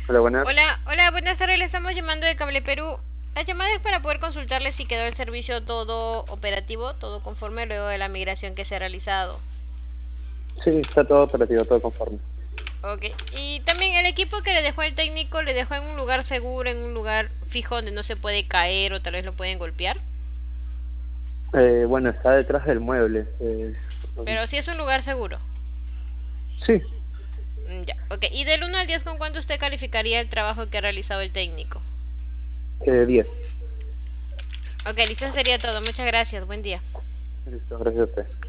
Hola, buenas. Hola, hola, buenas tardes, le estamos llamando de Cable Perú. La llamada es para poder consultarle si quedó el servicio todo operativo, todo conforme luego de la migración que se ha realizado. Sí, está todo operativo, todo conforme. Ok, y también el equipo que le dejó el técnico, le dejó en un lugar seguro, en un lugar fijo donde no se puede caer o tal vez lo pueden golpear. Bueno, está detrás del mueble. Pero sí es un lugar seguro. Sí, Ya, ok. Y del 1 al 10, ¿con cuánto usted calificaría el trabajo que ha realizado el técnico? 10. Ok, listo, eso sería todo. Muchas gracias. Buen día. Listo, gracias a usted.